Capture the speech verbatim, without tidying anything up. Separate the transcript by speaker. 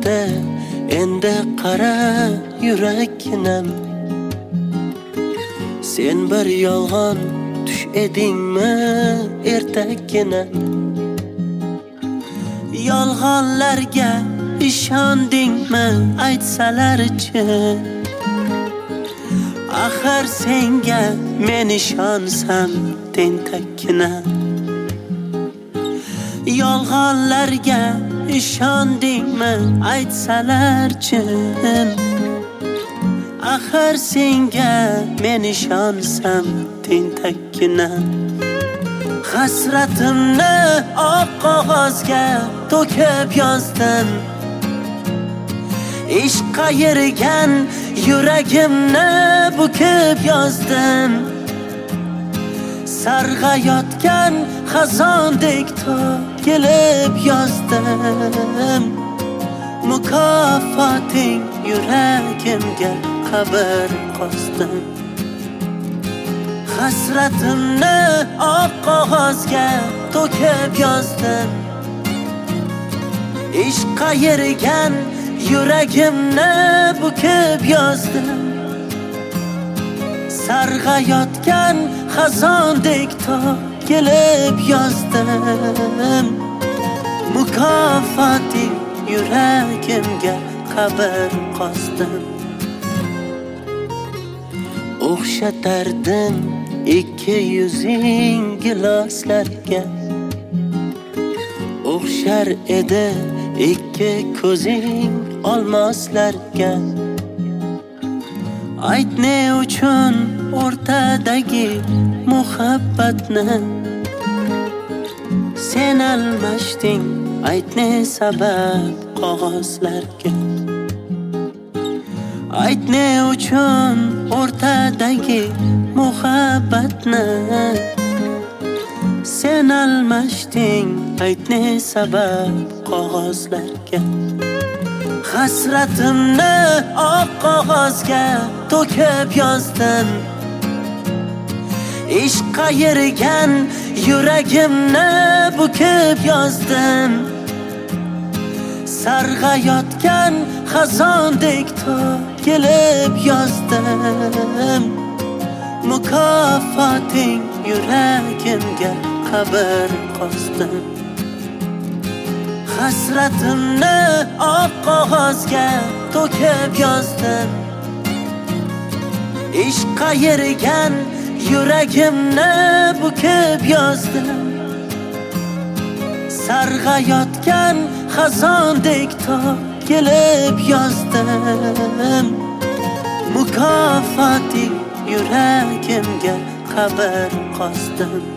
Speaker 1: o'tdi endi qara yurakkinam. Sen bir yolg'on tush edingmi ertakkina? Yolg'onlarga ishondingmi aytsalarchi? Axir senga men ishonsam tentakkina. Yolg'onlarga ishondingmi aytsalarchi? Axir senga men ishonsam tentakkina. Hasratimni oq qog'ozga to'kib yozdim. Ishq qayirgan yuragimni bukib yozdim. Sarg'ayotgan xazondek to'kilib yozdim. Mukofoting yuragimga qabr qozdim. Hasratimni oq qog'ozga to'kib yozdim. Ishq qayirgan yuragimni bukib yozdim. Sarg'ayotgan xazondek to'kilib yozdim. Mukofoting yuragimga qabr qozdim. O'xshatarding ikki yuzing giloslarga, o'xshar edi ikki ko'zing olmoslarga. Ayt ne uchun o'rtadagi muhabbatni sen almashding, ayt ne sabab qog'ozlarga. Ayt ne uchun o'rtadagi muhabbatni sen almashding, ayt ne sabab qog'ozlarga. Hasratimni oq qog'ozga to'kib yozdim. Ishq qayirgan yuragimni bukib yozdim. Sarg'ayotgan xazondek to'kilib yozdim. Mukofoting yuragimga qabr qozdim. Hasratimni oq qog'ozga to'kib yozdim. Ishq qayirgan yuragimni bukib yozdim. Sarg'ayotgan xazondek to'kilib yozdim. Mukofoting yuragimga qabr qozdim.